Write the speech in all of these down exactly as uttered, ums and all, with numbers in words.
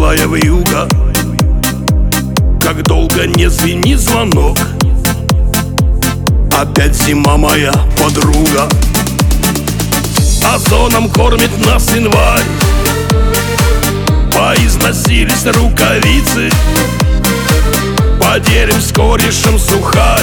теплая вьюга, как долго не звенит звонок. Опять зима, моя подруга, озоном кормит нас январь. Поизносились рукавицы, поделим с корешем сухарь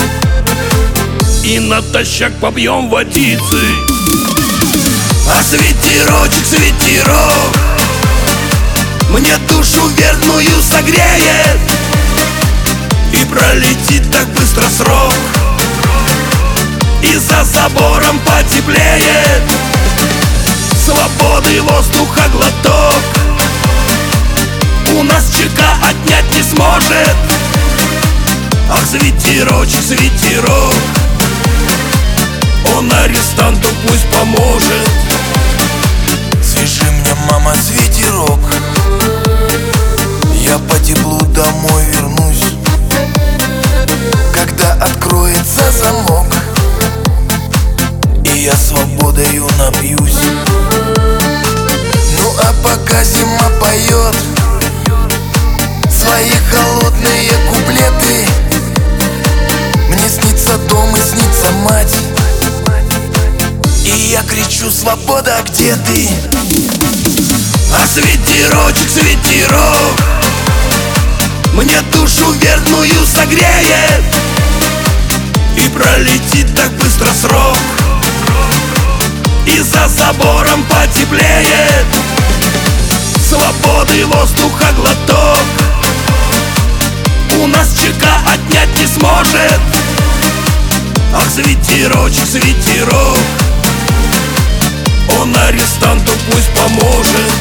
и натощак побьем водицы. А светерочек, светерок мне душу верную согреет, и пролетит так быстро срок, и за забором потеплеет. Свободы воздуха глоток у нас ЧК отнять не сможет. Ах, светерочек, светерок, он арестанту пусть поможет. Свяжи мне, мама, светерок, я по теплу домой вернусь, когда откроется замок, и я свободою напьюсь. Ну а пока зима поет свои холодные куплеты, мне снится дом и снится мать, и я кричу: свобода, где ты? А светерочек, светерок мне душу верную согреет, и пролетит так быстро срок, и за забором потеплеет. Свободы воздуха глоток у нас ЧК отнять не сможет. Ах, светерочек, светерок, он арестанту пусть поможет.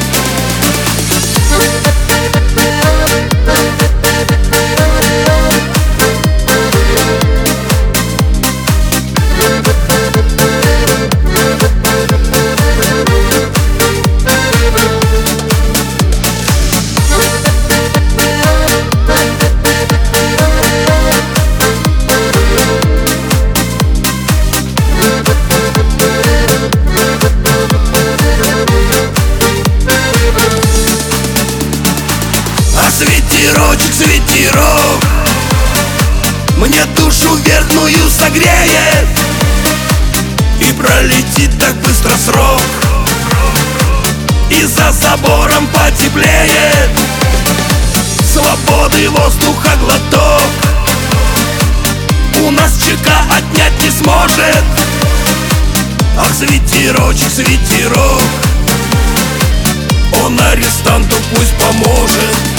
Светерочек, светерок мне душу верную согреет, и пролетит так быстро срок, и за забором потеплеет. Свободы воздуха глоток у нас ЧК отнять не сможет. Ах, светерочек, светерок, он арестанту пусть поможет.